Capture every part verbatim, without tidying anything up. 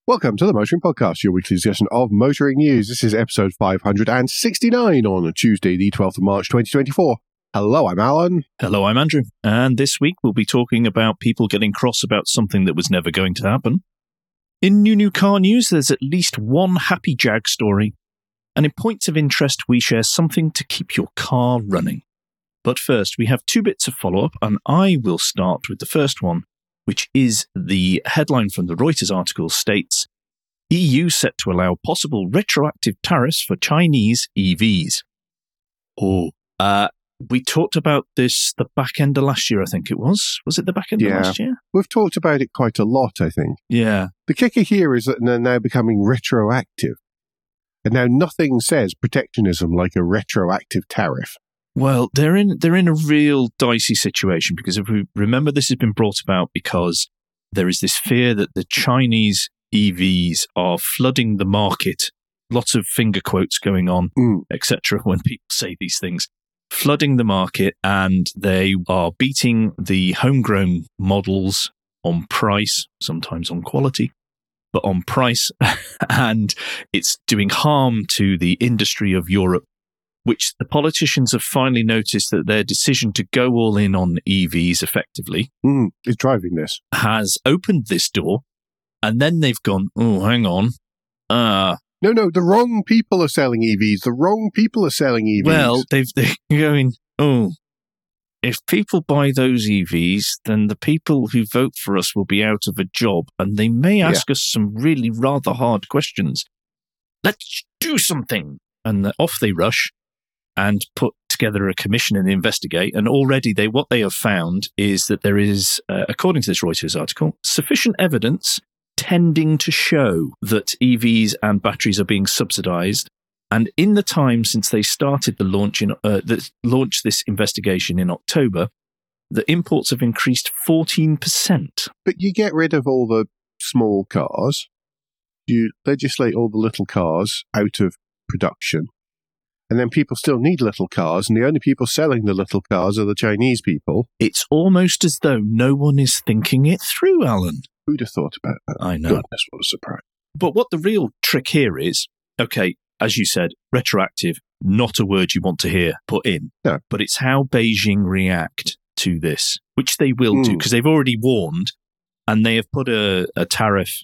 Welcome to the Motoring Podcast, your weekly discussion of motoring news. This is episode five hundred sixty-nine on Tuesday, the twelfth of March, twenty twenty-four. Hello, I'm Alan. Hello, I'm Andrew. And this week we'll be talking about people getting cross about something that was never going to happen. In new new car news, there's at least one happy Jag story. And in points of interest, we share something to keep your car running. But first, we have two bits of follow-up, and I will start with the first one, which is the headline from the Reuters article states, E U set to allow possible retroactive tariffs for Chinese E Vs. Oh, uh, we talked about this the back end of last year, I think it was. Was it the back end Yeah. of last year? We've talked about it quite a lot, I think. Yeah. The kicker here is that they're now becoming retroactive. And now nothing says protectionism like a retroactive tariff. Well, they're in they're in a real dicey situation because if we remember, this has been brought about because there is this fear that the Chinese E Vs are flooding the market. Lots of finger quotes going on, Mm. et cetera. When people say these things, flooding the market, and they are beating the homegrown models on price, sometimes on quality, but on price, and it's doing harm to the industry of Europe, which the politicians have finally noticed that their decision to go all in on E Vs effectively Mm. Is driving this. has opened this door, and then they've gone, oh, hang on, uh, No, no, the wrong people are selling E Vs. The wrong people are selling E Vs. well, they've, they're going, oh, if people buy those E Vs, then the people who vote for us will be out of a job, and they may ask us some really rather hard questions. Let's do something. And off they rush and put together a commission and investigate. And already they what they have found is that there is, uh, according to this Reuters article, sufficient evidence tending to show that E Vs and batteries are being subsidized. And in the time since they started the launch in uh, the, launched this investigation in October, the imports have increased fourteen percent. But you get rid of all the small cars. You legislate all the little cars out of production. And then people still need little cars, and the only people selling the little cars are the Chinese people. It's almost as though no one is thinking it through, Alan. Who'd have thought about that? I know. Goodness, what a surprise. But what the real trick here is, okay, as you said, retroactive, not a word you want to hear put in. No. But it's how Beijing react to this, which they will do, Mm. because they've already warned, and they have put a, a tariff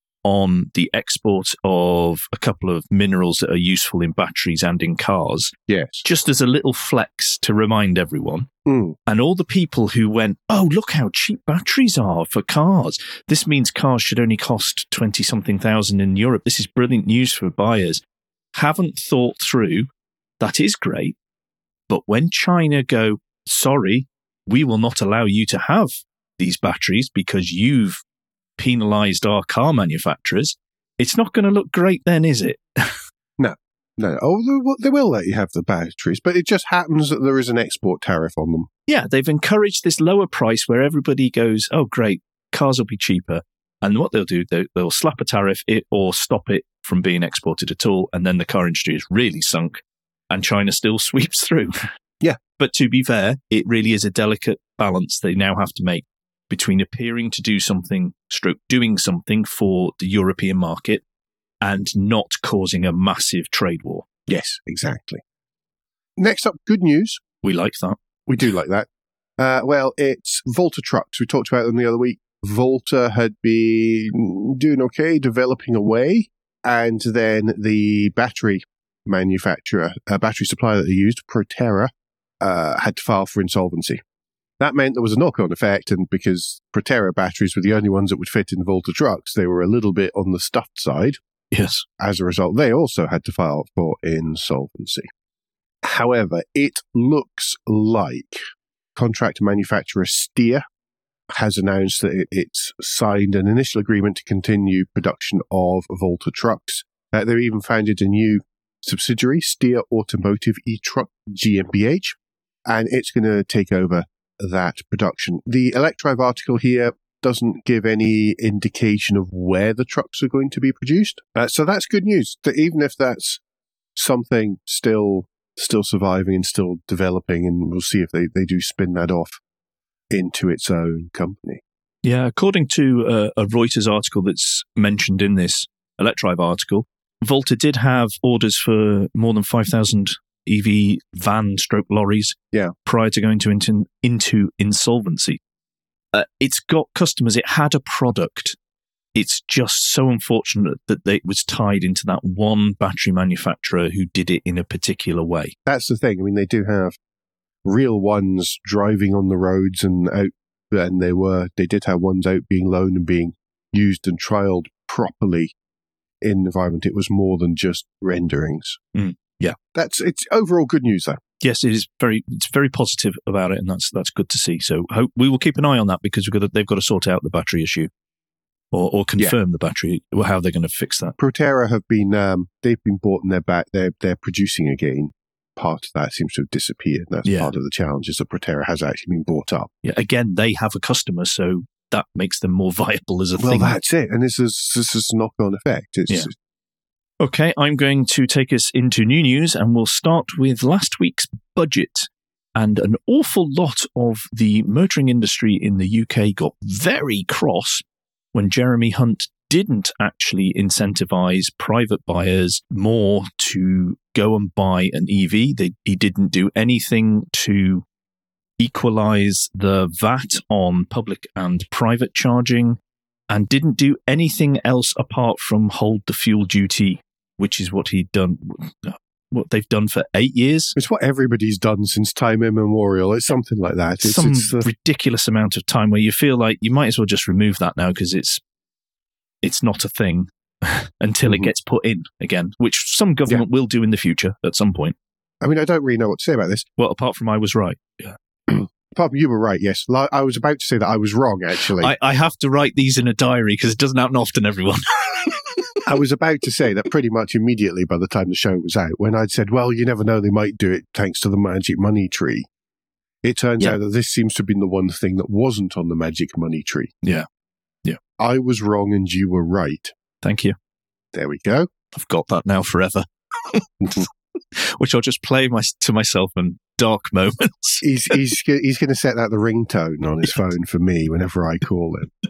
on the export of a couple of minerals that are useful in batteries and in cars, Yes. just as a little flex to remind everyone. Mm. And all the people who went, oh, look how cheap batteries are for cars. This means cars should only cost twenty-something thousand in Europe. This is brilliant news for buyers. Haven't thought through, that is great. But when China go, sorry, we will not allow you to have these batteries because you've penalized our car manufacturers, it's not going to look great then, is it? No. Oh, they will- they will let you have the batteries, but it just happens that there is an export tariff on them. Yeah, they've encouraged this lower price where everybody goes, oh, great, cars will be cheaper. And what they'll do, they, they'll slap a tariff it or stop it from being exported at all. And then the car industry is really sunk and China still sweeps through. Yeah. But to be fair, it really is a delicate balance they now have to make between appearing to do something, stroke doing something for the European market and not causing a massive trade war. Yes, exactly. Next up, good news. We like that. We do like that. Uh, well, it's Volta Trucks. We talked about them the other week. Volta had been doing okay, developing away, and then the battery manufacturer, uh, battery supplier that they used, Proterra, uh, had to file for insolvency. That meant there was a knock-on effect, and because Proterra batteries were the only ones that would fit in Volta Trucks, they were a little bit on the stuffed side. Yes. As a result, they also had to file for insolvency. However, it looks like contract manufacturer Steer has announced that it, it's signed an initial agreement to continue production of Volta trucks. Uh, they've even founded a new subsidiary, Steer Automotive E-Truck GmbH, and it's going to take over that production. The Electrive article here doesn't give any indication of where the trucks are going to be produced. Uh, so that's good news. That even if that's something still still surviving and still developing, and we'll see if they, they do spin that off into its own company. Yeah, according to uh, a Reuters article that's mentioned in this Electrive article, Volta did have orders for more than five thousand E V van stroke lorries yeah. prior to going to into, into insolvency. Uh, it's got customers. It had a product. It's just so unfortunate that they, it was tied into that one battery manufacturer who did it in a particular way. That's the thing. I mean, they do have real ones driving on the roads and out, and they were they did have ones out being loaned and being used and trialed properly in the environment. It was more than just renderings. Mm, yeah, that's it's overall good news, though. Yes, it is very. It's very positive about it, and that's that's good to see. So hope we will keep an eye on that because we've got to, they've got to sort out the battery issue, or or confirm yeah. the battery. How they're going to fix that. Proterra have been um, they've been bought and they're back. They're they're producing again. Part of that seems to have disappeared. That's yeah. part of the challenge is that Proterra has actually been bought up. Yeah, again, they have a customer, so that makes them more viable as a well, thing. Well, that's it, and this is this is a knock-on effect. It's, yeah. Okay, I'm going to take us into new news, and we'll start with last week's budget. And an awful lot of the motoring industry in the U K got very cross when Jeremy Hunt didn't actually incentivize private buyers more to go and buy an E V. They, he didn't do anything to equalize the V A T on public and private charging, and didn't do anything else apart from hold the fuel duty, which is what he'd done, what they've done for eight years. It's what everybody's done since time immemorial. It's something like that. It's some it's, uh, ridiculous amount of time where you feel like you might as well just remove that now because it's it's not a thing until mm-hmm. it gets put in again, which some government yeah. will do in the future at some point. I mean, I don't really know what to say about this. Well, apart from I was right. Yeah. Apart from you were right, yes. I was about to say that I was wrong, actually. I, I have to write these in a diary because it doesn't happen often, everyone. I was about to say that pretty much immediately by the time the show was out, when I'd said, well, you never know, they might do it thanks to the magic money tree. It turns yeah. out that this seems to have been the one thing that wasn't on the magic money tree. Yeah. Yeah. I was wrong and you were right. Thank you. There we go. I've got that now forever. Which I'll just play my, to myself in dark moments. he's he's he's going to set that the ringtone on his phone for me whenever I call him.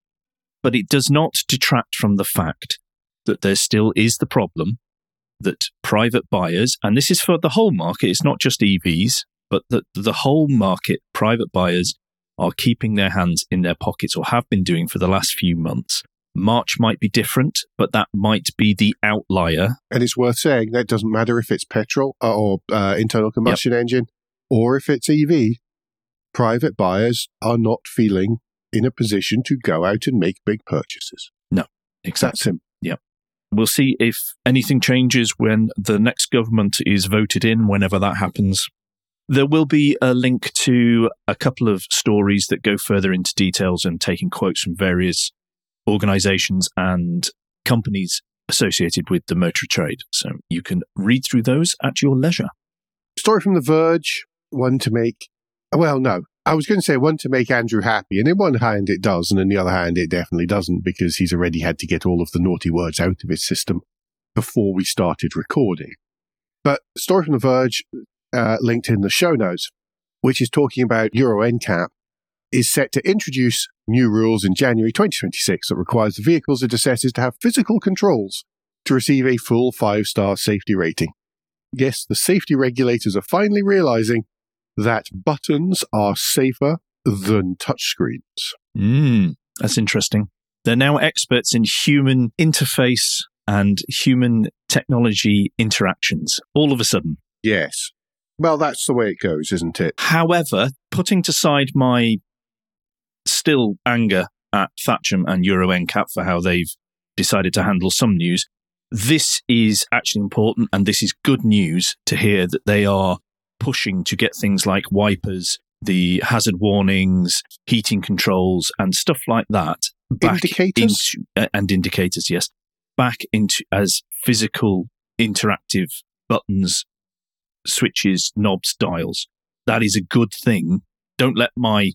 But it does not detract from the fact that there still is the problem that private buyers, and this is for the whole market, it's not just E Vs, but that the whole market, private buyers are keeping their hands in their pockets or have been doing for the last few months. March might be different, but that might be the outlier. And it's worth saying that doesn't matter if it's petrol or uh, internal combustion yep. engine or if it's E V. Private buyers are not feeling in a position to go out and make big purchases. No, exactly. That's Yep. We'll see if anything changes when the next government is voted in, whenever that happens. There will be a link to a couple of stories that go further into details and taking quotes from various organizations and companies associated with the motor trade. So you can read through those at your leisure. Story from The Verge, one to make, well, no, I was going to say one to make Andrew happy. And in one hand it does, and in the other hand it definitely doesn't, because he's already had to get all of the naughty words out of his system before we started recording. But story from The Verge, uh, linked in the show notes, which is talking about Euro N C A P, is set to introduce new rules in January twenty twenty-six that requires the vehicles it assesses to have physical controls to receive a full five-star safety rating. Yes, the safety regulators are finally realizing that buttons are safer than touchscreens. Mm, that's interesting. They're now experts in human interface and human technology interactions, all of a sudden. Yes. Well, that's the way it goes, isn't it? However, putting aside my still anger at Thatcham and Euro N C A P for how they've decided to handle some news, this is actually important, and this is good news to hear that they are pushing to get things like wipers, the hazard warnings, heating controls, and stuff like that back indicators into, uh, and indicators, yes, back into as physical interactive buttons, switches, knobs, dials. That is a good thing. Don't let my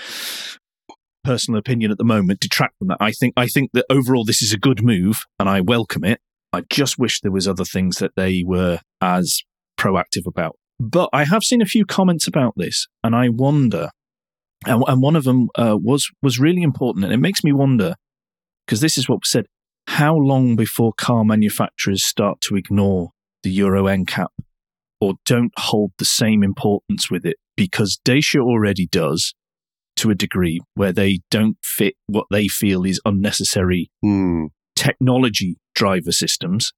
personal opinion at the moment detract from that. I think I think that overall this is a good move, and I welcome it. I just wish there was other things that they were as proactive about. But I have seen a few comments about this, and I wonder And, and one of them uh, was was really important. And it makes me wonder, because this is what was said, how long before car manufacturers start to ignore the Euro N C A P or don't hold the same importance with it? Because Dacia already does, to a degree, where they don't fit what they feel is unnecessary mm. technology driver systems.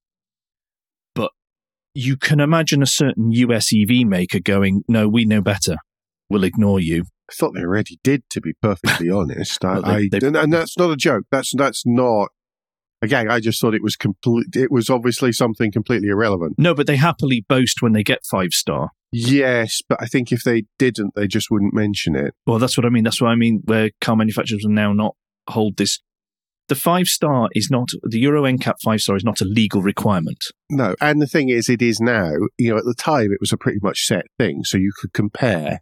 But you can imagine a certain U S E V maker going, no, we know better. We'll ignore you. I thought they already did, to be perfectly honest. I, well, they, they, I, and that's not a joke. That's that's not. Again, I just thought it was complete. It was obviously something completely irrelevant. No, but they happily boast when they get five star. Yes, but I think if they didn't, they just wouldn't mention it. Well, that's what I mean. That's what I mean. Where car manufacturers will now not hold this. The five star is not the Euro N C A P five star is not a legal requirement. No, and the thing is, it is now. You know, at the time, it was a pretty much set thing, so you could compare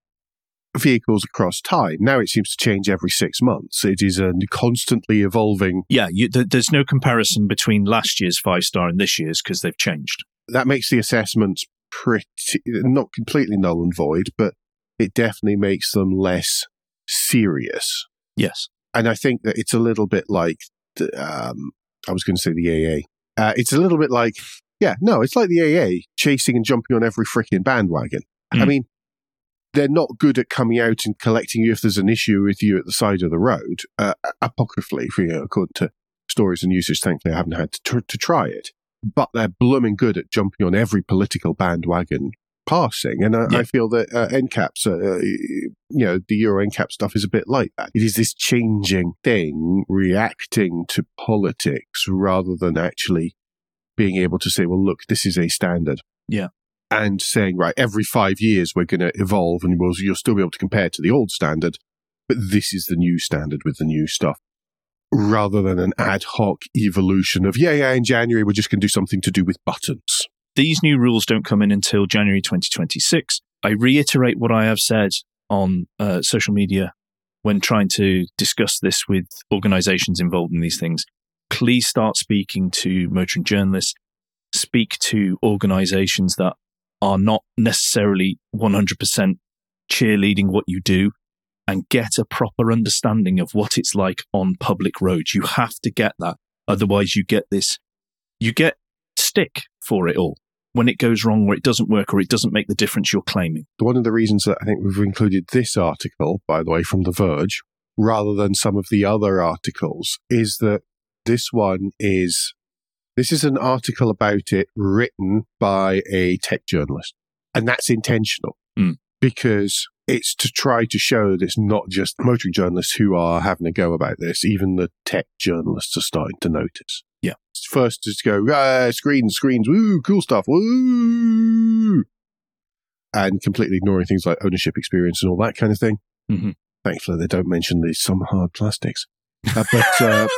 vehicles across time. Now it seems to change every six months. It is a constantly evolving. Yeah, you, th- there's no comparison between last year's five star and this year's because they've changed. That makes the assessments pretty, not completely null and void, but it definitely makes them less serious. Yes. And I think that it's a little bit like, the, um, I was going to say the A A. Uh, it's a little bit like, yeah, no, it's like the A A chasing and jumping on every freaking bandwagon. Mm. I mean, they're not good at coming out and collecting you if there's an issue with you at the side of the road, uh, apocryphally, for, you know, according to stories and usage. Thankfully, I haven't had to, tr- to try it. But they're blooming good at jumping on every political bandwagon passing. And uh, yeah. I feel that uh, N C A Ps, uh, you know, the Euro N C A P stuff is a bit like that. It is this changing thing reacting to politics rather than actually being able to say, well, look, this is a standard. Yeah. And saying, right, every five years we're going to evolve and we'll, you'll still be able to compare to the old standard, but this is the new standard with the new stuff, rather than an ad hoc evolution of, yeah, yeah, in January we're just going to do something to do with buttons. These new rules don't come in until January twenty twenty-six. I reiterate what I have said on uh, social media when trying to discuss this with organizations involved in these things. Please start speaking to motoring journalists, speak to organizations that are not necessarily one hundred percent cheerleading what you do, and get a proper understanding of what it's like on public roads. You have to get that. Otherwise you get this, you get stick for it all when it goes wrong or it doesn't work or it doesn't make the difference you're claiming. One of the reasons that I think we've included this article, by the way, from The Verge, rather than some of the other articles, is that this one is This is an article about it written by a tech journalist. And that's intentional mm. because it's to try to show that it's not just motoring journalists who are having a go about this. Even the tech journalists are starting to notice. Yeah. First is to go, ah, screens, screens, woo, cool stuff, woo. And completely ignoring things like ownership experience and all that kind of thing. Mm-hmm. Thankfully, they don't mention these some hard plastics. Uh, but... Uh,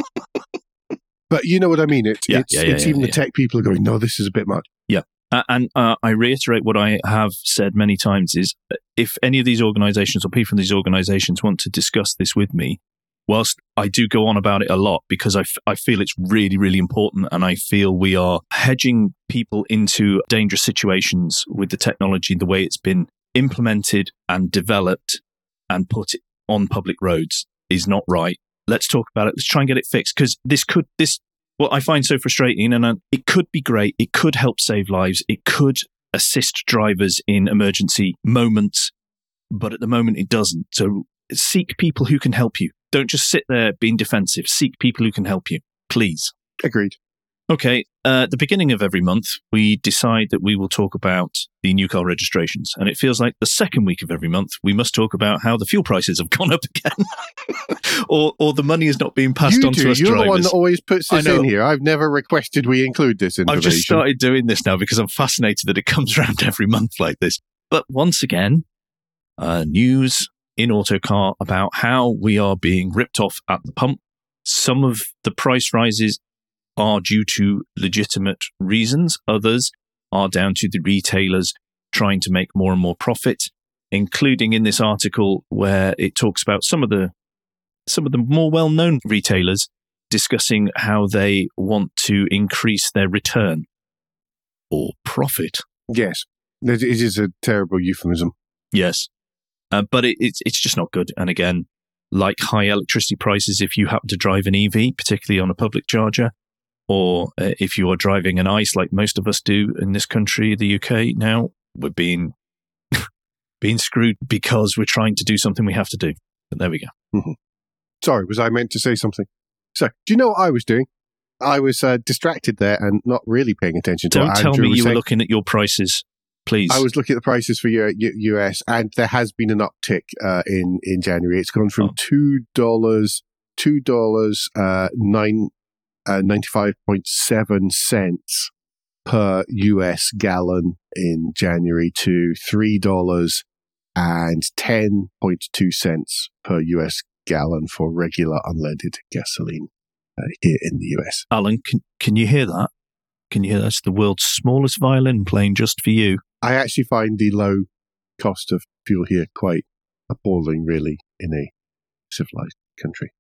But you know what I mean? It, yeah, it's yeah, yeah, it's yeah, even yeah. the tech people are going, no, this is a bit much. Yeah. Uh, and uh, I reiterate what I have said many times is if any of these organizations or people from these organizations want to discuss this with me, whilst I do go on about it a lot because I, f- I feel it's really, really important and I feel we are hedging people into dangerous situations with the technology, the way it's been implemented and developed and put on public roads is not right. Let's talk about it. Let's try and get it fixed because this could, this, what I find so frustrating, and uh, it could be great. It could help save lives. It could assist drivers in emergency moments, but at the moment it doesn't. So seek people who can help you. Don't just sit there being defensive. Seek people who can help you, please. Agreed. Okay, uh, at the beginning of every month, we decide that we will talk about the new car registrations. And it feels like the second week of every month, we must talk about how the fuel prices have gone up again. or or the money is not being passed you on do. to us You're drivers. the one that always puts this in here. I've never requested we include this information. I've just started doing this now because I'm fascinated that it comes around every month like this. But once again, uh, news in Autocar about how we are being ripped off at the pump. Some of the price rises are due to legitimate reasons. Others are down to the retailers trying to make more and more profit, including in this article where it talks about some of the some of the more well-known retailers discussing how they want to increase their return or profit. Yes, it is a terrible euphemism. Yes. Uh, but it, it's it's just not good. And again, like high electricity prices, if you happen to drive an E V, particularly on a public charger, or uh, if you are driving an ICE like most of us do in this country, the U K now, we're being being screwed because we're trying to do something we have to do. But there we go. Mm-hmm. Sorry, was I meant to say something? So, do you know what I was doing? I was uh, distracted there and not really paying attention to Don't what tell Andrew me was you saying. were looking at your prices, please. I was looking at the prices for U- U- US, and there has been an uptick uh, in in January. It's gone from Oh. two dollars, two dollars uh, nine uh, ninety five point seven cents per U S gallon in January to three dollars and ten point two cents per U S gallon for regular unleaded gasoline uh, here in the U S. Alan, can, can you hear that? Can you hear that's the world's smallest violin playing just for you? I actually find the low cost of fuel here quite appalling, really, in a civilized country.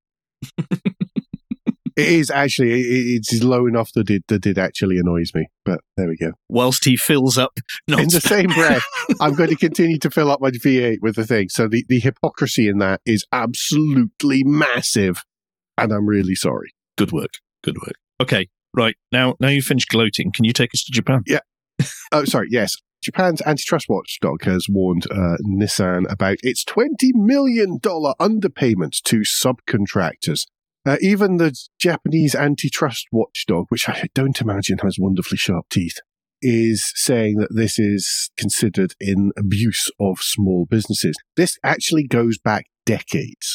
It is actually, it, it's low enough that it, that it actually annoys me, but there we go. Whilst he fills up. Not In the same breath, I'm going to continue to fill up my V eight with the thing. So the, the hypocrisy in that is absolutely massive, and I'm really sorry. Good work. Good work. Okay, right. Now, now you've finished gloating. Can you take us to Japan? Yeah. Oh, sorry. Yes. Japan's antitrust watchdog has warned uh, Nissan about its twenty million dollars underpayments to subcontractors. Uh, even the Japanese antitrust watchdog, which I don't imagine has wonderfully sharp teeth, is saying that this is considered in abuse of small businesses. This actually goes back decades.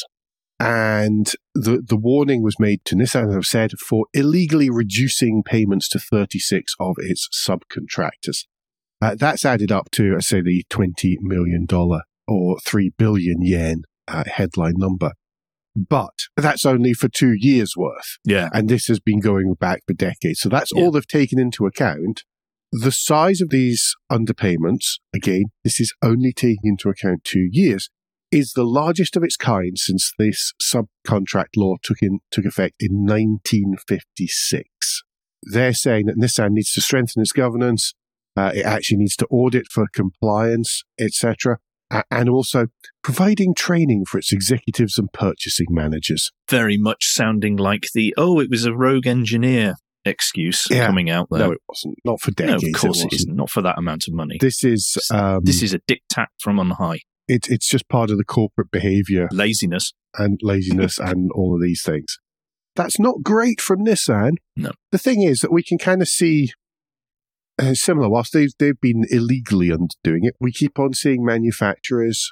And the, the warning was made to Nissan, as I've said, for illegally reducing payments to thirty-six of its subcontractors. Uh, that's added up to, I say, the twenty million dollars or three billion yen uh, headline number. But that's only for two years worth. Yeah. And this has been going back for decades. So that's Yeah. all they've taken into account. The size of these underpayments, again, this is only taking into account two years, is the largest of its kind since this subcontract law took in took effect in nineteen fifty-six. They're saying that Nissan needs to strengthen its governance. Uh, it actually needs to audit for compliance, et cetera, uh, and also providing training for its executives and purchasing managers. Very much sounding like the, oh, it was a rogue engineer excuse Yeah. coming out there. No, it wasn't. Not for No, decades. of course it it isn't. Not for that amount of money. This is um, This is a diktat from on high. it, it's just part of the corporate behavior Laziness. and laziness and all of these things. That's not great from Nissan. No. The thing is that we can kind of see uh, similar, whilst they've, they've been illegally undoing it, we keep on seeing manufacturers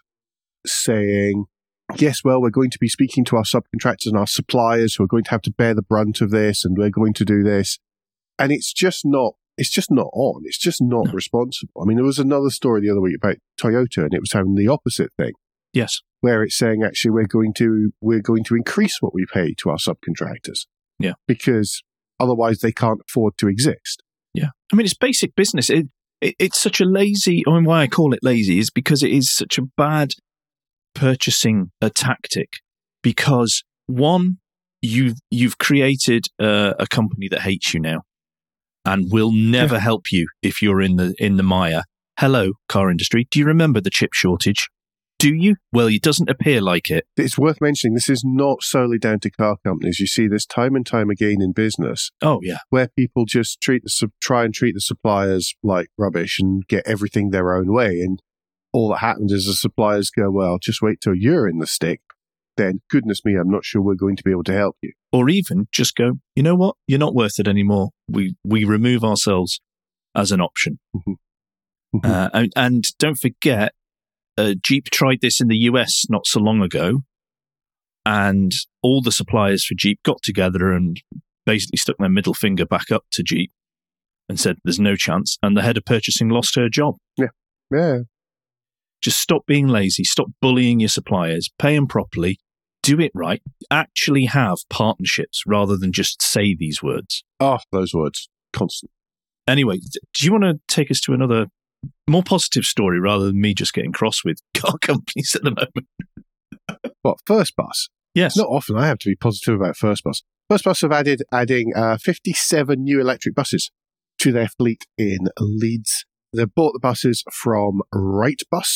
saying, yes, well, we're going to be speaking to our subcontractors and our suppliers who are going to have to bear the brunt of this, and we're going to do this. And it's just not, it's just not on. It's just not No. responsible. I mean, there was another story the other week about Toyota, and it was having the opposite thing, Yes. where it's saying actually we're going to we're going to increase what we pay to our subcontractors. Yeah. Because otherwise they can't afford to exist. Yeah. I mean, it's basic business. It, it, it's such a lazy, I mean, why I call it lazy is because it is such a bad purchasing a tactic. Because one, you've, you've created a, a company that hates you now and will never Yeah. help you if you're in the, in the mire. Hello, car industry. Do you remember the chip shortage? Do you? Well, it doesn't appear like it. It's worth mentioning this is not solely down to car companies. You see this time and time again in business Oh, yeah. where people just treat the sub- try and treat the suppliers like rubbish and get everything their own way. And all that happens is the suppliers go, well, just wait till you're in the stick. Then, goodness me, I'm not sure we're going to be able to help you. Or even just go, you know what? You're not worth it anymore. We, we remove ourselves as an option. Mhm. Uh, and, and don't forget, uh, Jeep tried this in the U S not so long ago, and all the suppliers for Jeep got together and basically stuck their middle finger back up to Jeep and said, there's no chance. And the head of purchasing lost her job. Yeah. Just stop being lazy. Stop bullying your suppliers. Pay them properly. Do it right. Actually have partnerships rather than just say these words. Oh, those words. Constant. Anyway, do you want to take us to another more positive story rather than me just getting cross with car companies at the moment? What, First Bus? Yes. Not often I have to be positive about First Bus. First Bus have added adding uh, fifty-seven new electric buses to their fleet in Leeds. They bought the buses from Wrightbus,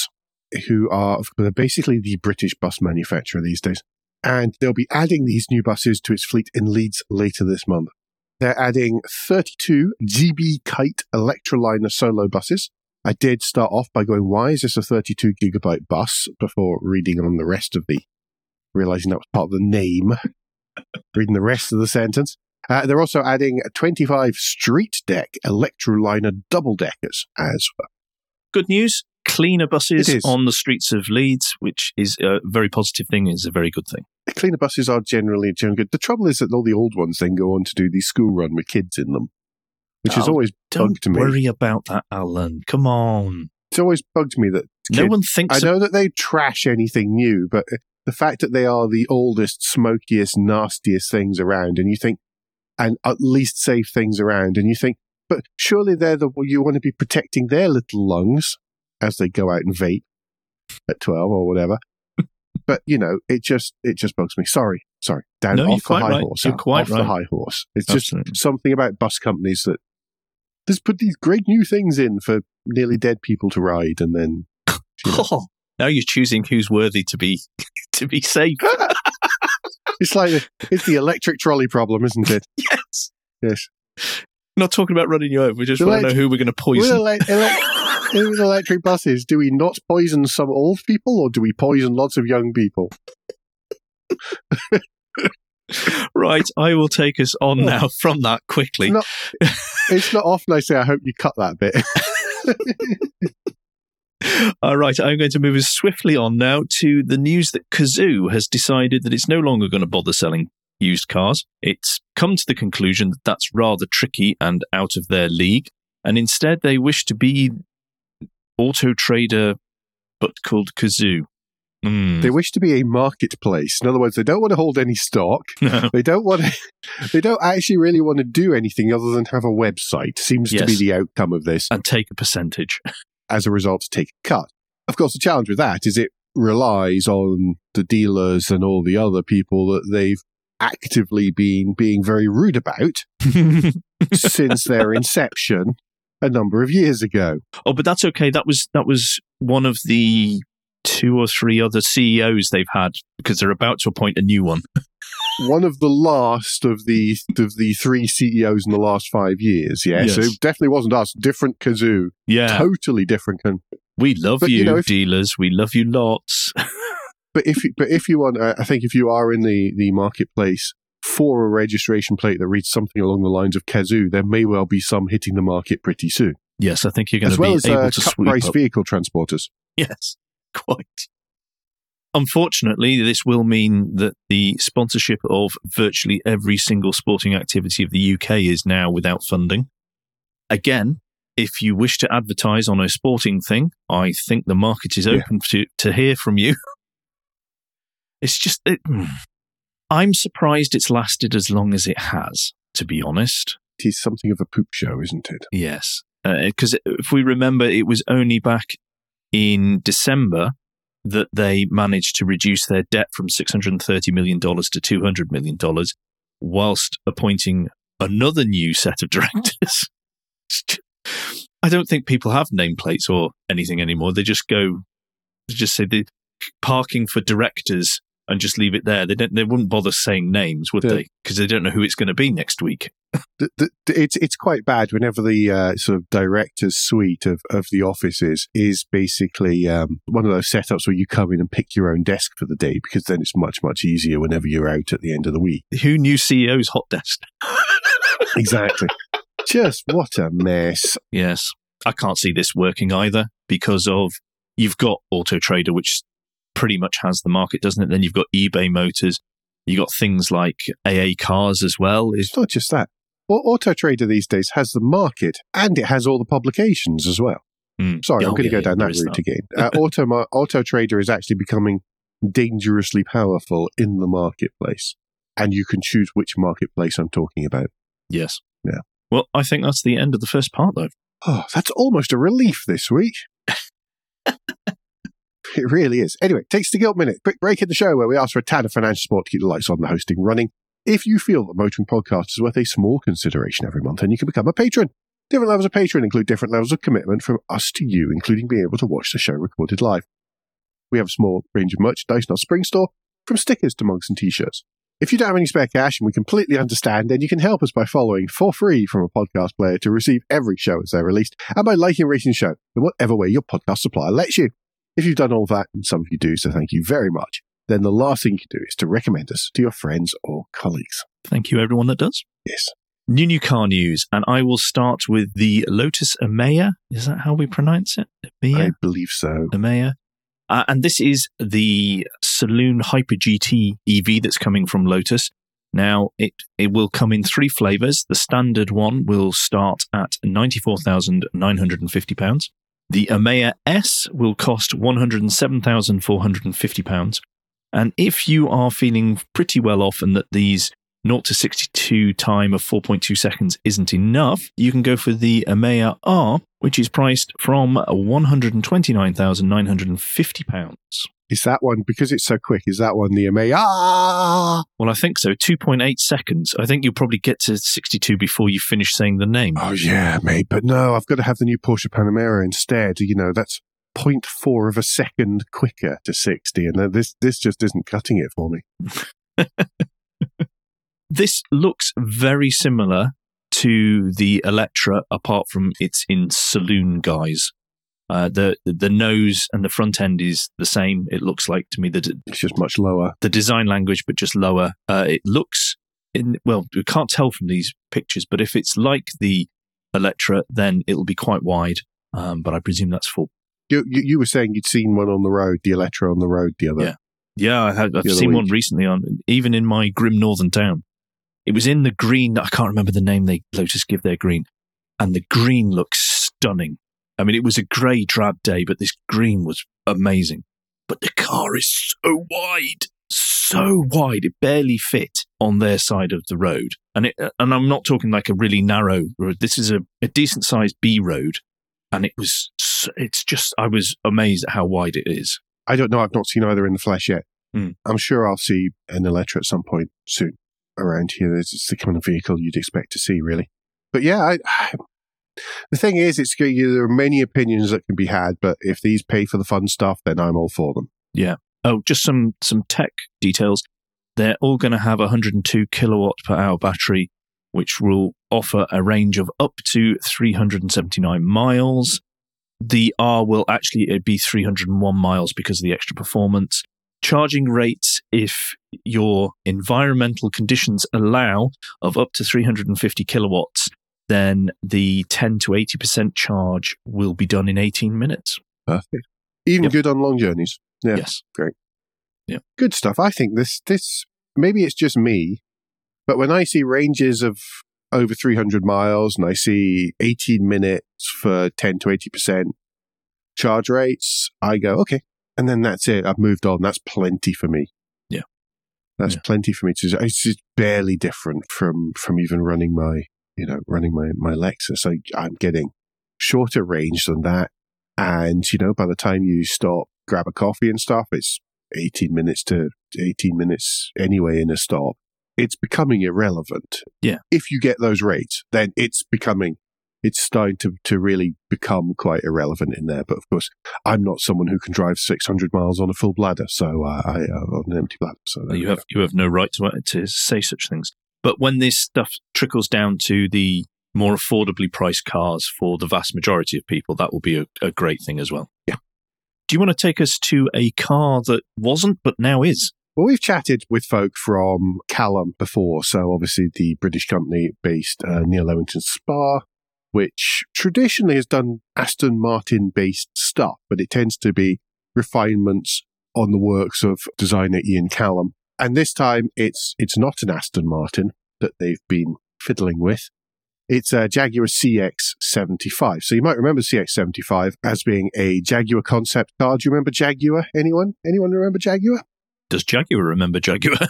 who are they're basically the British bus manufacturer these days. And they'll be adding these new buses to its fleet in Leeds later this month. They're adding thirty-two G B Kite Electroliner solo buses. I did start off by going, why is this a thirty-two gigabyte bus? Before reading on the rest of the, realizing that was part of the name, reading the rest of the sentence. Uh, they're also adding twenty-five Street Deck Electroliner double-deckers as well. Good news. Cleaner buses on the streets of Leeds, which is a very positive thing, is a very good thing. The cleaner buses are generally, generally good. The trouble is that all the old ones then go on to do the school run with kids in them, which oh, has always bugged me. Don't worry about that, Alan. Come on. It's always bugged me that kids, no one thinks... I know of- that they trash anything new, but the fact that they are the oldest, smokiest, nastiest things around, and you think, and at least safe things around, and you think, but surely they're the you want to be protecting their little lungs as they go out and vape at twelve or whatever. But, you know, it just it just bugs me. Sorry, sorry. Down no, off the high right. horse. You're quite off right. the high horse. It's Absolutely. just something about bus companies that just put these great new things in for nearly dead people to ride, and then you know. oh, now you're choosing who's worthy to be to be safe. It's like the, it's the electric trolley problem, isn't it? Yes. Yes. Not talking about running you over. We just The want to elect- know who we're going to poison. With, ele- ele- with electric buses, do we not poison some old people, or do we poison lots of young people? Right, I will take us on now from that quickly. It's not, it's not often I say, I hope you cut that bit. All right, I'm going to move us swiftly on now to the news that Cazoo has decided that it's no longer going to bother selling used cars. It's come to the conclusion that that's rather tricky and out of their league, and instead they wish to be Auto Trader, but called Cazoo. Mm. They wish to be a marketplace. In other words, they don't want to hold any stock. No. They don't want to, they don't actually really want to do anything other than have a website. Seems Yes. to be the outcome of this. And take a percentage. As a result, to take a cut. Of course, the challenge with that is it relies on the dealers and all the other people that they've actively been being very rude about since their inception a number of years ago. Oh, but that's okay. That was that was one of the two or three other C E Os they've had, because they're about to appoint a new one. One of the last of the of the three C E Os in the last five years. Yeah, Yes. so it definitely wasn't us. Different Cazoo. Yeah. Totally different. Con- We love But, you, you know, if- dealers. We love you lots. But if you, but if you want, uh, I think if you are in the, the marketplace for a registration plate that reads something along the lines of Cazoo, there may well be some hitting the market pretty soon. Yes, I think you're going As to well be as able uh, to cut sweep price up. vehicle transporters. Yes, quite. Unfortunately, this will mean that the sponsorship of virtually every single sporting activity of the U K is now without funding. Again, if you wish to advertise on a sporting thing, I think the market is open to, to hear from you. It's just, it, I'm surprised it's lasted as long as it has, to be honest. It is something of a poop show, isn't it? Yes, because uh, if we remember, it was only back in December that they managed to reduce their debt from six hundred thirty million dollars to two hundred million dollars, whilst appointing another new set of directors. I don't think people have nameplates or anything anymore. They just go, they just say the parking for directors and just leave it there. They don't. They wouldn't bother saying names, would Yeah. they? Because they don't know who it's going to be next week. The, the, the- it's it's quite bad whenever the uh, sort of director's suite of, of the offices is basically um, one of those setups where you come in and pick your own desk for the day, because then it's much, much easier whenever you're out at the end of the week. Who knew C E O's hot desk? Exactly. Just what a mess. Yes. I can't see this working either, because of you've got Auto Trader, which pretty much has the market, doesn't it? Then you've got eBay Motors. You've got things like A A Cars as well. Is It's not just that. Well, Auto Trader these days has the market, and it has all the publications as well. Mm. Sorry, Oh, I'm going to yeah, go down yeah, that there is route that. again. Uh, Auto, Mar- Auto Trader is actually becoming dangerously powerful in the marketplace, and you can choose which marketplace I'm talking about. Yes. Yeah. Well, I think that's the end of the first part, though. Oh, that's almost a relief this week. It really is. Anyway, Takes the Guilt Minute. Quick break in the show where we ask for a tad of financial support to keep the lights on, the hosting running. If you feel that Motoring Podcast is worth a small consideration every month, then you can become a patron. Different levels of patron include different levels of commitment from us to you, including being able to watch the show recorded live. We have a small range of merchandise in our spring store, from stickers to mugs and t-shirts. If you don't have any spare cash, and we completely understand, then you can help us by following for free from a podcast player to receive every show as they're released, and by liking and rating the show in whatever way your podcast supplier lets you. If you've done all that, and some of you do, so thank you very much, then the last thing you can do is to recommend us to your friends or colleagues. Thank you, everyone that does. Yes. New new car news, and I will start with the Lotus Emea. Is that how we pronounce it? Emea? I believe so. Emea. Uh, and this is the Saloon Hyper G T E V that's coming from Lotus. Now, it, it will come in three flavours. The standard one will start at ninety-four thousand nine hundred fifty pounds. The Emea S will cost one hundred seven thousand four hundred fifty pounds. And if you are feeling pretty well off and that these zero to sixty-two time of four point two seconds isn't enough, you can go for the Emea R, which is priced from one hundred twenty-nine thousand nine hundred fifty pounds. Is that one, because it's so quick, is that one the Emea? Well, I think so. two point eight seconds. I think you'll probably get to sixty-two before you finish saying the name. Oh, yeah, mate. But no, I've got to have the new Porsche Panamera instead. You know, that's zero point four of a second quicker to sixty. And this, this just isn't cutting it for me. This looks very similar to the Electra, apart from it's in saloon guise. Uh, the the nose and the front end is the same. It looks like to me that it, it's just much lower. The design language, but just lower. Uh, it looks in well, we can't tell from these pictures, but if it's like the Electra, then it'll be quite wide. Um, but I presume that's full. You, you you were saying you'd seen one on the road, the Electra on the road the other. Yeah, yeah, I had, I've seen week. one recently on even in my grim northern town. It was in the green. I can't remember the name they Lotus give their green, and the green looks stunning. I mean, it was a grey drab day, but this green was amazing. But the car is so wide, so wide, it barely fit on their side of the road. And it, and I'm not talking like a really narrow road. This is a, a decent-sized B road, and it was. It's just. I was amazed at how wide it is. I don't know. I've not seen either in the flesh yet. Hmm. I'm sure I'll see an Electra at some point soon around here. It's the kind of vehicle you'd expect to see, really. But yeah, I. I The thing is, it's there are many opinions that can be had, but if these pay for the fun stuff, then I'm all for them. Yeah. Oh, just some, some tech details. They're all going to have a one hundred two kilowatt per hour battery, which will offer a range of up to three hundred seventy-nine miles. The R will actually be three hundred one miles because of the extra performance. Charging rates, if your environmental conditions allow, of up to three hundred fifty kilowatts, then the ten to eighty percent charge will be done in eighteen minutes. Perfect. Even yep. good on long journeys. Yeah. Yes. Great. Yeah. Good stuff. I think this, this, maybe it's just me, but when I see ranges of over three hundred miles and I see eighteen minutes for ten to eighty percent charge rates, I go, okay. And then that's it. I've moved on. That's plenty for me. Yeah. That's yeah. plenty for me to, it's just barely different from, from even running my, you know, running my, my Lexus. I, I'm getting shorter range than that. And, you know, by the time you stop, grab a coffee and stuff, it's eighteen minutes to eighteen minutes anyway in a stop. It's becoming irrelevant. Yeah. If you get those rates, then it's becoming, it's starting to, to really become quite irrelevant in there. But of course, I'm not someone who can drive six hundred miles on a full bladder. So uh, I, uh, on an empty bladder. So you have, you have no right to, to say such things. But when this stuff trickles down to the more affordably priced cars for the vast majority of people, that will be a, a great thing as well. Yeah. Do you want to take us to a car that wasn't, but now is? Well, we've chatted with folk from Callum before. So obviously the British company based uh, near Lowington Spa, which traditionally has done Aston Martin-based stuff, but it tends to be refinements on the works of designer Ian Callum. And this time, it's it's not an Aston Martin that they've been fiddling with. It's a Jaguar C X seventy-five. So you might remember C X seventy-five as being a Jaguar concept car. Do you remember Jaguar? Anyone? Anyone remember Jaguar? Does Jaguar remember Jaguar?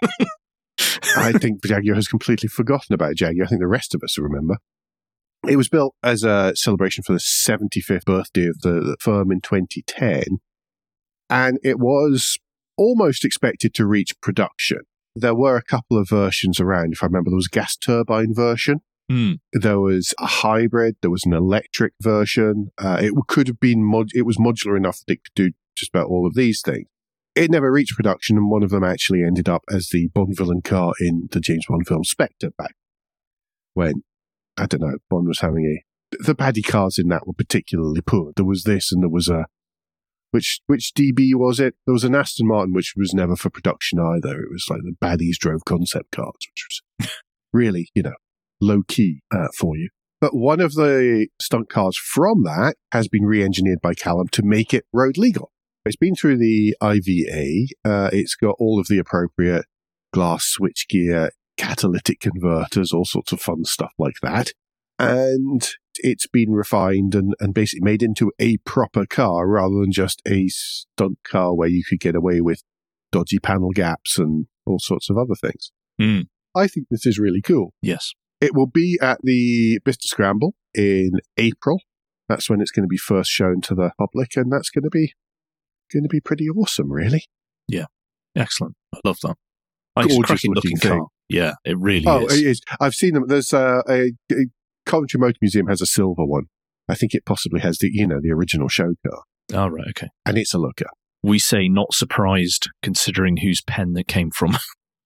I think Jaguar has completely forgotten about Jaguar. I think the rest of us remember. It was built as a celebration for the seventy-fifth birthday of the, the firm in twenty ten. And it was almost expected to reach production. There were a couple of versions around. If I remember, there was a gas turbine version. Mm. There was a hybrid. There was an electric version. Uh, it could have been mod- it was modular enough that it could do just about all of these things. It never reached production, and one of them actually ended up as the Bond villain car in the James Bond film Spectre back when, I don't know, Bond was having a... The baddie cars in that were particularly poor. There was this and there was a... Which which D B was it? There was an Aston Martin which was never for production either. It was like the baddies drove concept cars, which was really, you know, low-key uh, for you. But one of the stunt cars from that has been re-engineered by Callum to make it road legal. It's been through the I V A. Uh, it's got all of the appropriate glass switchgear, catalytic converters, all sorts of fun stuff like that. And it's been refined and, and basically made into a proper car rather than just a stunt car where you could get away with dodgy panel gaps and all sorts of other things. Mm. I think this is really cool. Yes. It will be at the Bicester Scramble in April. That's when it's going to be first shown to the public, and that's going to be going to be pretty awesome, really. Yeah, excellent. I love that. I Gorgeous cracking looking looking thing. car. Yeah, it really oh, is. it is. I've seen them. There's uh, a, a Coventry Motor Museum has a silver one. I think it possibly has the you know the original show car. Oh, right, okay. And it's a looker. We say not surprised, considering whose pen that came from.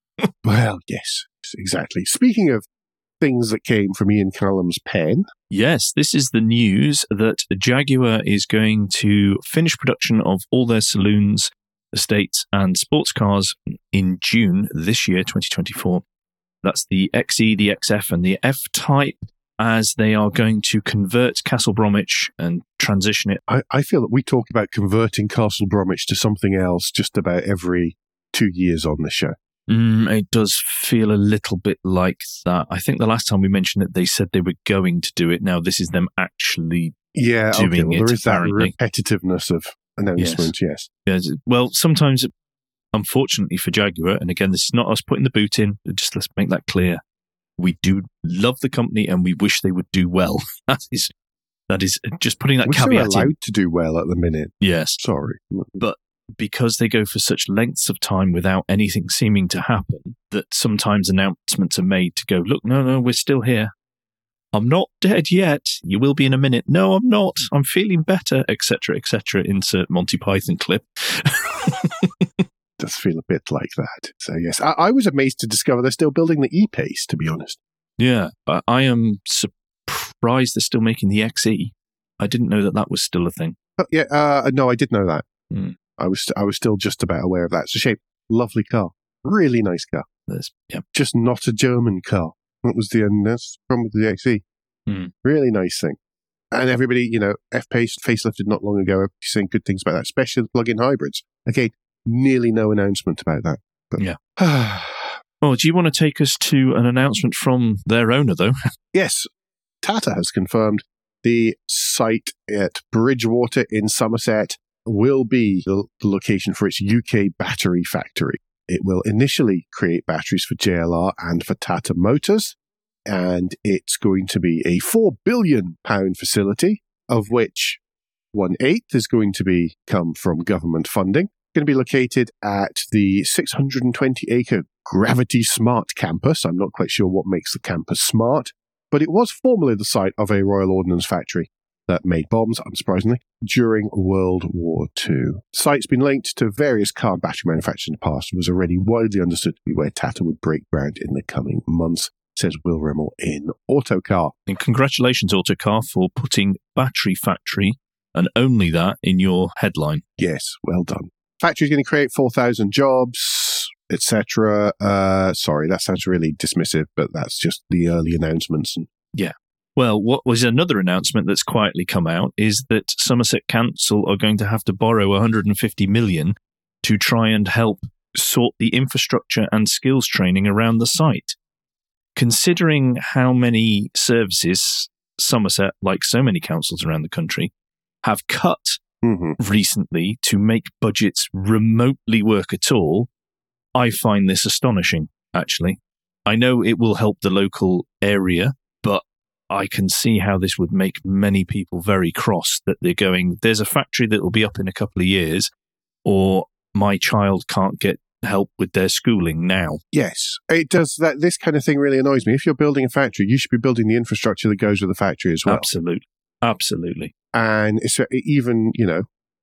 Well, yes, exactly. Speaking of things that came from Ian Callum's pen. Yes, this is the news that Jaguar is going to finish production of all their saloons, estates, and sports cars in June this year, twenty twenty-four. That's the X E, the X F, and the F-Type, as they are going to convert Castle Bromwich and transition it. I, I feel that we talk about converting Castle Bromwich to something else just about every two years on the show. Mm, it does feel a little bit like that. I think the last time we mentioned it, they said they were going to do it. Now this is them actually yeah, doing okay, well, it. there is apparently. that repetitiveness of announcements, yes. yes. yes. Well, sometimes, unfortunately for Jaguar, and again, this is not us putting the boot in, just let's make that clear. We do love the company and we wish they would do well. That is, that is just putting that We're caveat allowed in. to do well at the minute. Yes. Sorry. But because they go for such lengths of time without anything seeming to happen, that sometimes announcements are made to go, look, no, no, we're still here. I'm not dead yet. You will be in a minute. No, I'm not. I'm feeling better, et cetera, et cetera. Insert Monty Python clip. Does feel a bit like that. So, yes, I, I was amazed to discover they're still building the E-Pace, to be honest. Yeah, I, I am surprised they're still making the X E. I didn't know that that was still a thing. Oh, yeah, uh, no, I did know that. Mm. I was I was still just about aware of that. It's a shame. Lovely car. Really nice car. There's, yeah. Just not a German car. That was the, and that's the problem with the X E. Mm. Really nice thing. And everybody, you know, F-Pace facelifted not long ago. Everybody's saying good things about that, especially the plug-in hybrids. Again, nearly no announcement about that. But yeah. Oh, do you want to take us to an announcement from their owner, though? Yes. Tata has confirmed the site at Bridgewater in Somerset will be the, the location for its U K battery factory. It will initially create batteries for J L R and for Tata Motors, and it's going to be a four billion pounds facility, of which one-eighth is going to be come from government funding. It's going to be located at the six hundred twenty acre Gravity Smart campus. I'm not quite sure what makes the campus smart, but it was formerly the site of a Royal Ordnance factory that made bombs, unsurprisingly, during World War Two. The site's been linked to various car and battery manufacturers in the past and was already widely understood to be where Tata would break ground in the coming months, says Will Rimmel in Autocar. And congratulations, Autocar, for putting battery factory and only that in your headline. Yes, well done. Factory's going to create four thousand jobs, et cetera. Uh, sorry, that sounds really dismissive, but that's just the early announcements. And yeah. Well, what was another announcement that's quietly come out is that Somerset Council are going to have to borrow one hundred fifty million pounds to try and help sort the infrastructure and skills training around the site. Considering how many services Somerset, like so many councils around the country, have cut mm-hmm. recently to make budgets remotely work at all, I find this astonishing, actually. I know it will help the local area, but I can see how this would make many people very cross, that they're going, there's a factory that will be up in a couple of years, or my child can't get help with their schooling now. Yes, it does. That this kind of thing really annoys me. If you're building a factory, you should be building the infrastructure that goes with the factory as well. Absolutely. Absolutely. And it's even, you know,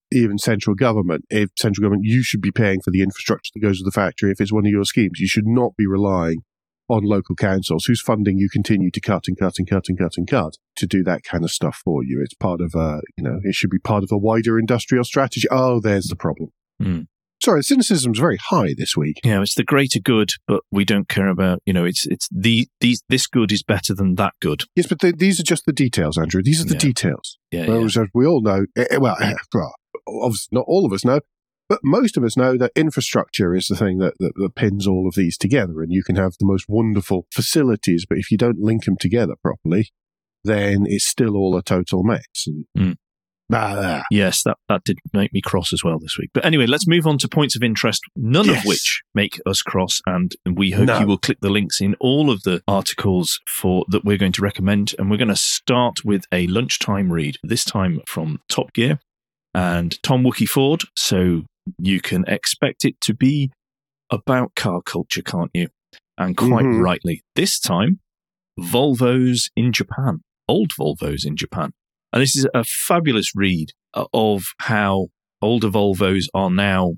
even central government. If central government, you should be paying for the infrastructure that goes with the factory if it's one of your schemes. You should not be relying on local councils whose funding you continue to cut and cut and cut and cut and cut to do that kind of stuff for you. It's part of a, you know, it should be part of a wider industrial strategy. Oh, there's the problem. Mm. Sorry, the cynicism's very high this week. Yeah, it's the greater good, but we don't care about, you know, it's it's the these this good is better than that good. Yes, but the, these are just the details, Andrew. These are the Yeah. details. Yeah, Whereas yeah. as we all know, eh, well, eh, well, obviously not all of us know, but most of us know that infrastructure is the thing that, that, that pins all of these together, and you can have the most wonderful facilities, but if you don't link them together properly, then it's still all a total mess. And, Mm. ah, Yes, that, that did make me cross as well this week. But anyway, let's move on to points of interest, none Yes. of which make us cross. And we hope No. you will click the links in all of the articles for that we're going to recommend. And we're going to start with a lunchtime read, this time from Top Gear and Tom Wookie Ford. So you can expect it to be about car culture, can't you? And quite Mhm. rightly. This time, Volvos in Japan, old Volvos in Japan. And this is a fabulous read of how older Volvos are now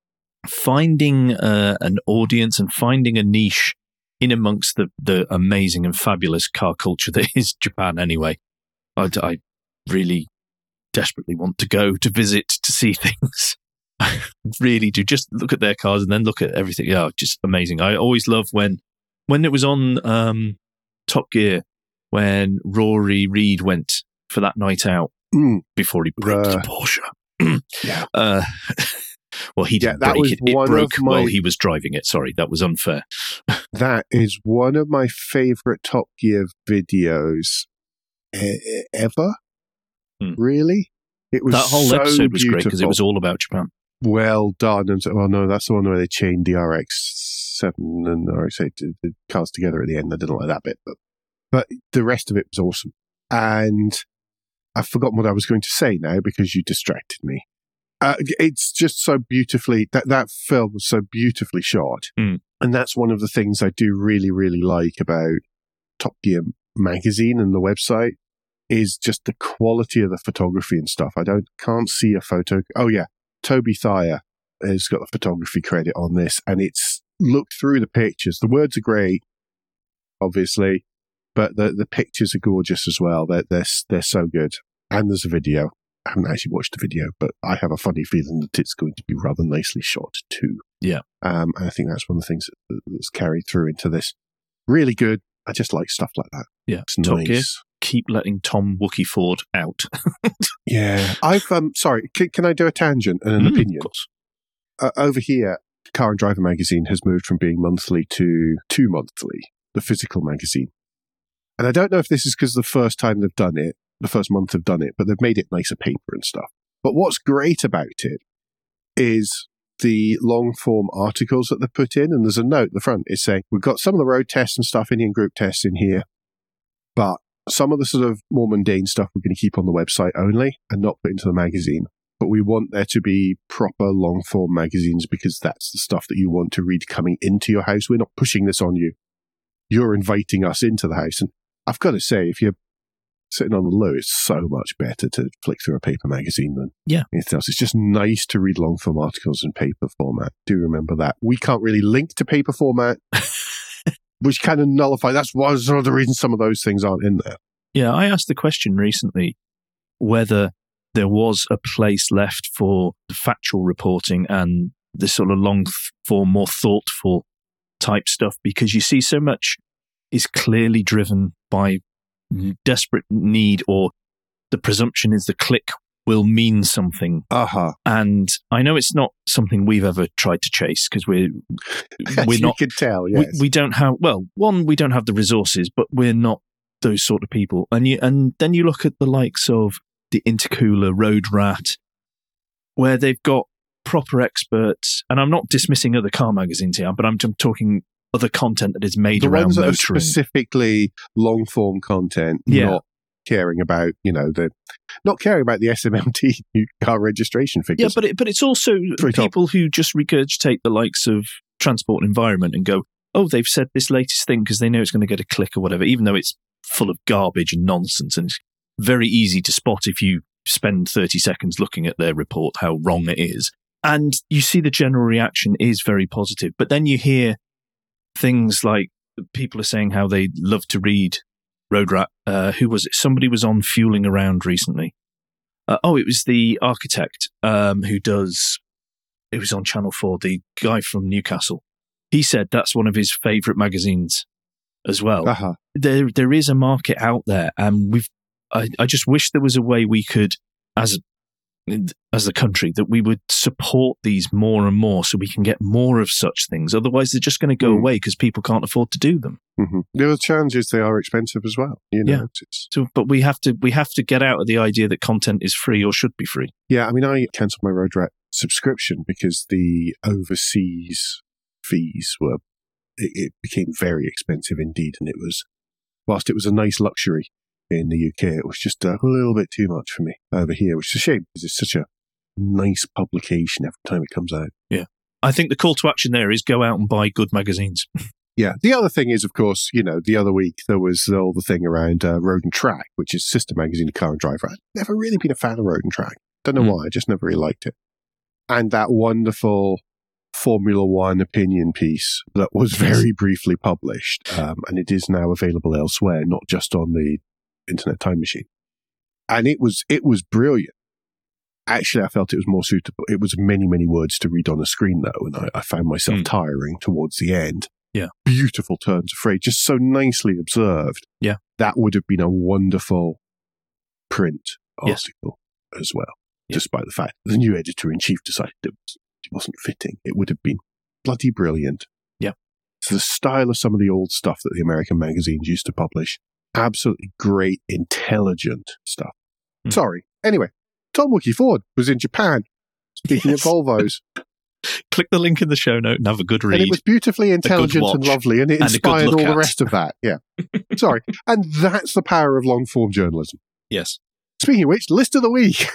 finding uh, an audience and finding a niche in amongst the, the amazing and fabulous car culture that is Japan anyway. I, I really desperately want to go to visit to see things. I really do. Just look at their cars and then look at everything. Yeah, just amazing. I always love when when it was on um, Top Gear, when Rory Reid went for that night out mm, before he broke Uh, the Porsche. yeah. Uh, well, he Yeah, didn't that break was it. It one broke of my- while he was driving it. Sorry, that was unfair. That is one of my favorite Top Gear videos e- ever. Hmm. Really? It was That whole so episode was great because it beautiful. was all about Japan. Well done. And so, well, no, that's the one where they chained the R X seven and R X eight the the cars together at the end. I didn't like that bit, but but the rest of it was awesome. And I've forgotten what I was going to say now because you distracted me. Uh, it's just so beautifully that that film was so beautifully shot, Mm. and that's one of the things I do really, really like about Top Gear magazine and the website is just the quality of the photography and stuff. I don't can't see a photo. Oh yeah, Toby Thayer has got the photography credit on this, and it's looked through the pictures. The words are great, obviously, but the the pictures are gorgeous as well. They're they're they're so good. And there's a video. I haven't actually watched the video, but I have a funny feeling that it's going to be rather nicely shot too. Yeah. Um, and I think that's one of the things that, that's carried through into this. Really good. I just like stuff like that. Yeah, It's Top nice. Gear. Keep letting Tom Wookie Ford out. Yeah. I've, um, sorry, can, can I do a tangent and an Mm, opinion? of course. Uh, over here, Car and Driver magazine has moved from being monthly to two monthly, the physical magazine. And I don't know if this is because the first time they've done it, the first month they've done it, but they've made it nicer paper and stuff. But what's great about it is the long form articles that they put in. And there's a note at the front is saying, we've got some of the road tests and stuff in here and group tests in here, but some of the sort of more mundane stuff we're going to keep on the website only and not put into the magazine. But we want there to be proper long form magazines because that's the stuff that you want to read coming into your house. We're not pushing this on you. You're inviting us into the house. And I've got to say, if you're sitting on the loo, it's so much better to flick through a paper magazine than Yeah. anything else. It's just nice to read long form articles in paper format. Do remember that. We can't really link to paper format, which kind of nullify. That's one of the reasons some of those things aren't in there. Yeah, I asked the question recently whether there was a place left for the factual reporting and the sort of long form, more thoughtful type stuff, because you see so much is clearly driven by desperate need, or the presumption is the click will mean something. Uh-huh. And I know it's not something we've ever tried to chase because we're As we're you not could tell, we, yes. we don't have well one we don't have the resources, but we're not those sort of people. And you and then you look at the likes of the Intercooler, Road Rat, where they've got proper experts. And I'm not dismissing other car magazines here, but I'm, I'm talking other content that is made the around ones that are motoring. specifically long form content, Yeah. not caring about, you know, the not caring about the S M M T car registration Yeah, figures. but it, but it's also Very top. people who just regurgitate the likes of Transport and Environment and go, oh, they've said this latest thing because they know it's going to get a click or whatever, even though it's full of garbage and nonsense. And it's very easy to spot if you spend thirty seconds looking at their report, how wrong it is. And you see the general reaction is very positive. But then you hear things like people are saying how they love to read Road Rat. Uh, who was it? Somebody was on Fueling Around recently. Uh, oh, it was the architect um, who does, it was on Channel four, the guy from Newcastle. He said that's one of his favourite magazines as well. Uh-huh. There, there is a market out there, and we've. I, I just wish there was a way we could, as as a country, that we would support these more and more, so we can get more of such things. Otherwise, they're just going to go mm. away because people can't afford to do them. Mm-hmm. The other challenge is they are expensive as well. You know, yeah. It's, it's... So, but we have to we have to get out of the idea that content is free or should be free. Yeah, I mean, I cancelled my Road Rat subscription because the overseas fees were. It, it became very expensive indeed, and it was, whilst it was a nice luxury in the U K, it was just a little bit too much for me over here, which is a shame because it's such a nice publication every time it comes out. Yeah. I think the call to action there is go out and buy good magazines. Yeah. The other thing is, of course, you know, the other week there was all the thing around uh, Road and Track, which is sister magazine of Car and Driver. I've never really been a fan of Road and Track. Don't know mm. why. I just never really liked it. And that wonderful Formula One opinion piece that was very briefly published, um, and it is now available elsewhere, not just on the Internet Time Machine. And it was it was brilliant. Actually, I felt it was more suitable. It was many, many words to read on a screen, though, and I, I found myself mm. tiring towards the end. Yeah. Beautiful turns of phrase, just so nicely observed. Yeah. That would have been a wonderful print article yes. as well, yeah. despite the fact that the new editor-in-chief decided it wasn't fitting. It would have been bloody brilliant. Yeah. So the style of some of the old stuff that the American magazines used to publish, absolutely great, intelligent stuff. Mm. Sorry. Anyway, Tom Wookey Ford was in Japan, speaking yes. of Volvos. Click the link in the show note and have a good read. And it was beautifully intelligent and lovely, and it and inspired all at. the rest of that. Yeah. Sorry. And that's the power of long-form journalism. Yes. Speaking of which, list of the week.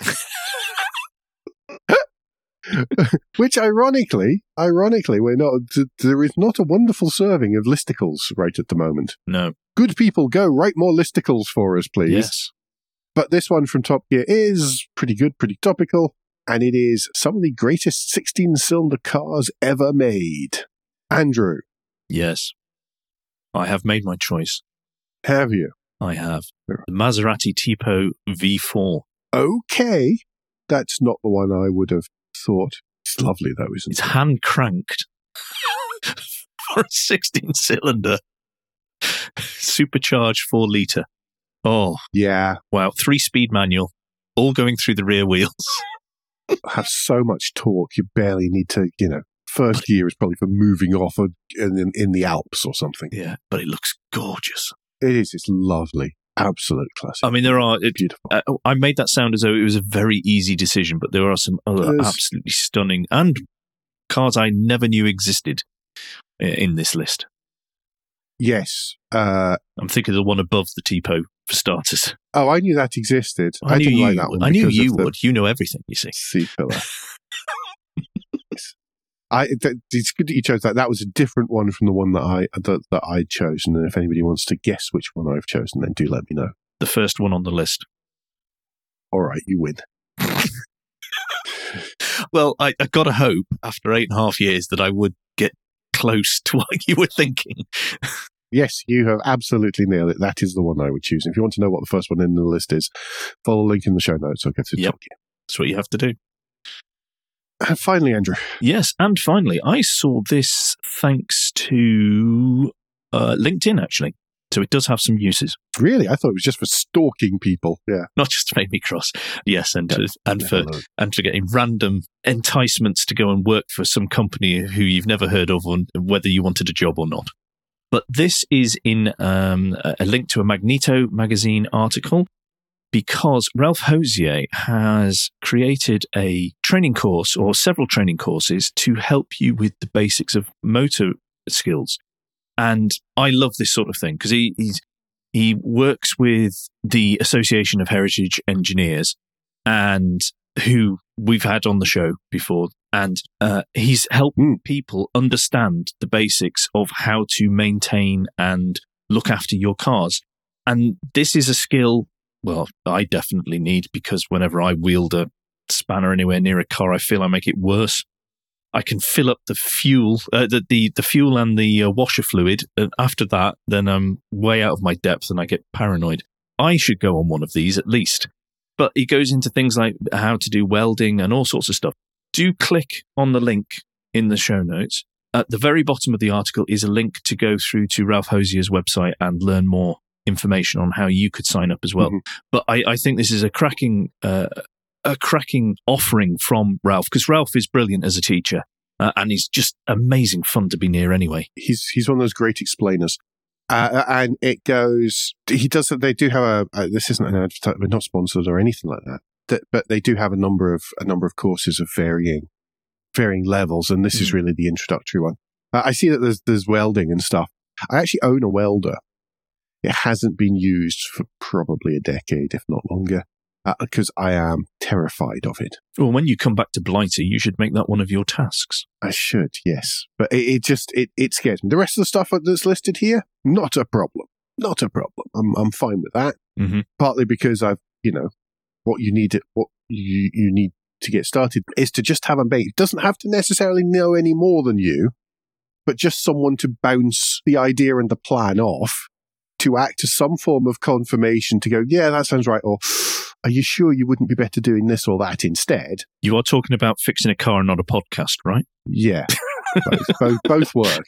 Which, ironically, ironically, we're not. There is not a wonderful serving of listicles right at the moment. No. Good people, go write more listicles for us, please. Yes. But this one from Top Gear is pretty good, pretty topical, and it is some of the greatest sixteen-cylinder cars ever made. Andrew. Yes. I have made my choice. Have you? I have. The Maserati Tipo V four. Okay. That's not the one I would have thought. It's lovely, though, isn't it's it? It's hand-cranked for a sixteen-cylinder supercharged four litre. Oh. Yeah. Wow. Three-speed manual, all going through the rear wheels. Have so much torque, you barely need to, you know, first gear is probably for moving off a, in, in the Alps or something. Yeah, but it looks gorgeous. It is. It's lovely. Absolute classic. I mean, there are... It, Beautiful. Uh, I made that sound as though it was a very easy decision, but there are some other There's, absolutely stunning and cars I never knew existed in this list. Yes. Uh, I'm thinking the one above the Tipo, for starters. Oh, I knew that existed. I, I knew didn't you like that one. I knew you would. You know everything, you see. C-pillar. I, th- it's good that you chose that. That was a different one from the one that I that, that I'd chosen. And if anybody wants to guess which one I've chosen, then do let me know. The first one on the list. All right, you win. Well, I, I got to hope after eight and a half years that I would get close to what you were thinking. Yes, you have absolutely nailed it. That is the one I would choose. If you want to know what the first one in the list is, follow the link in the show notes. I'll get to yep. talk to you. That's what you have to do. And finally, Andrew. Yes, and finally, I saw this thanks to uh, LinkedIn, actually. So it does have some uses. Really? I thought it was just for stalking people. Yeah. Not just to make me cross. Yes, and, to, and, yeah, for, and for getting random enticements to go and work for some company who you've never heard of, on whether you wanted a job or not. But this is in um, a link to a Magneto magazine article, because Ralph Hosier has created a training course or several training courses to help you with the basics of motor skills. And I love this sort of thing because he he's, he works with the Association of Heritage Engineers, and who we've had on the show before. And uh, he's helped mm. people understand the basics of how to maintain and look after your cars. And this is a skill Well, I definitely need, because whenever I wield a spanner anywhere near a car, I feel I make it worse. I can fill up the fuel, uh, the, the the fuel and the uh, washer fluid. And after that, then I'm way out of my depth and I get paranoid. I should go on one of these at least. But it goes into things like how to do welding and all sorts of stuff. Do click on the link in the show notes. At the very bottom of the article is a link to go through to Ralph Hosier's website and learn more information on how you could sign up as well. Mm-hmm. But I, I think this is a cracking uh, a cracking offering from Ralph, because Ralph is brilliant as a teacher uh, and he's just amazing fun to be near anyway. He's he's one of those great explainers. Uh, and it goes, he does, they do have a, uh, this isn't an advertisement, we're not sponsored or anything like that, that, but they do have a number of, a number of courses of varying, varying levels. And this mm. is really the introductory one. Uh, I see that there's, there's welding and stuff. I actually own a welder. It hasn't been used for probably a decade, if not longer, because uh, I am terrified of it. Well, when you come back to Blighty, you should make that one of your tasks. I should, yes. But it, it just, it, it scares me. The rest of the stuff that's listed here, not a problem. Not a problem. I'm I'm fine with that. Mm-hmm. Partly because I've, you know, what you need, what you, you need to get started is to just have a mate. It doesn't have to necessarily know any more than you, but just someone to bounce the idea and the plan off, to act as some form of confirmation to go, yeah, that sounds right. Or, are you sure you wouldn't be better doing this or that instead? You are talking about fixing a car and not a podcast, right? Yeah. both, both, both work.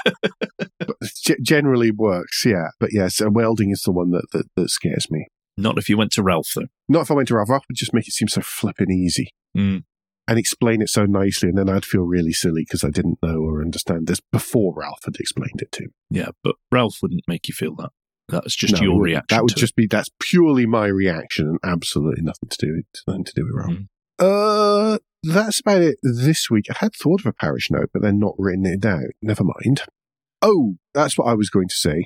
But g- generally works, yeah. But yes, uh, welding is the one that, that, that scares me. Not if you went to Ralph, though. Not if I went to Ralph. Ralph would just make it seem so flippin' easy. Mm. And explain it so nicely, and then I'd feel really silly because I didn't know or understand this before Ralph had explained it to me. Yeah, but Ralph wouldn't make you feel that. That's just no, your reaction. That would to just it. be, that's purely my reaction and absolutely nothing to do with, nothing to do with Ralph. Mm. Uh, that's about it this week. I had thought of a parish note, but then not written it down. Never mind. Oh, that's what I was going to say.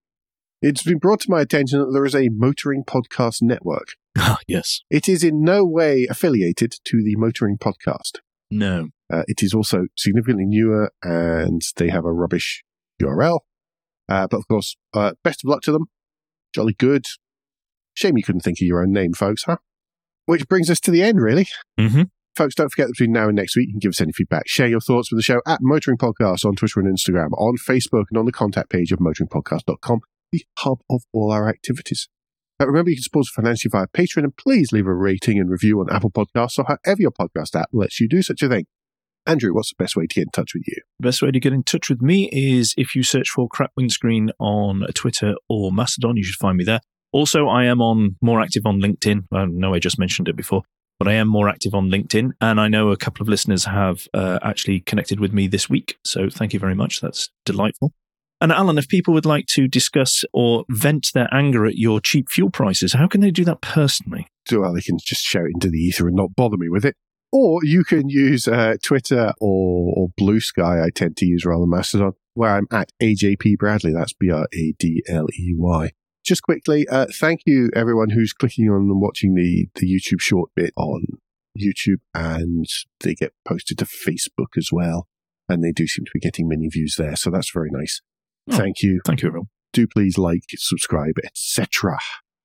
It's been brought to my attention that there is a motoring podcast network. Ah, yes. It is in no way affiliated to the Motoring Podcast. No. Uh, it is also significantly newer, and they have a rubbish U R L. Uh, but of course, uh, best of luck to them. Jolly good. Shame you couldn't think of your own name, folks, huh? Which brings us to the end, really. Mm-hmm. Folks, don't forget that between now and next week, you can give us any feedback. Share your thoughts with the show at Motoring Podcast on Twitter and Instagram, on Facebook, and on the contact page of motoring podcast dot com, the hub of all our activities. Now, remember, you can support us financially via Patreon, and please leave a rating and review on Apple Podcasts or however your podcast app lets you do such a thing. Andrew, what's the best way to get in touch with you? The best way to get in touch with me is if you search for Crap Windscreen on Twitter or Mastodon. You should find me there. Also, I am on more active on LinkedIn. I know I just mentioned it before, but I am more active on LinkedIn. And I know a couple of listeners have uh, actually connected with me this week. So thank you very much. That's delightful. And Alan, if people would like to discuss or vent their anger at your cheap fuel prices, how can they do that personally? Well, they can just shout into the ether and not bother me with it. Or you can use uh, Twitter or, or Blue Sky, I tend to use rather than Mastodon, where I'm at A J P Bradley. That's B R A D L E Y. Just quickly, uh, thank you everyone who's clicking on and watching the, the YouTube short bit on YouTube, and they get posted to Facebook as well. And they do seem to be getting many views there, so that's very nice. Oh, thank you. Thank you, everyone. Do please like, subscribe, et cetera.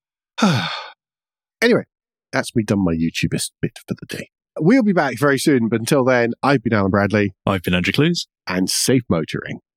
Anyway, that's me done my YouTubist bit for the day. We'll be back very soon, but until then, I've been Alan Bradley. I've been Andrew Clues. And safe motoring.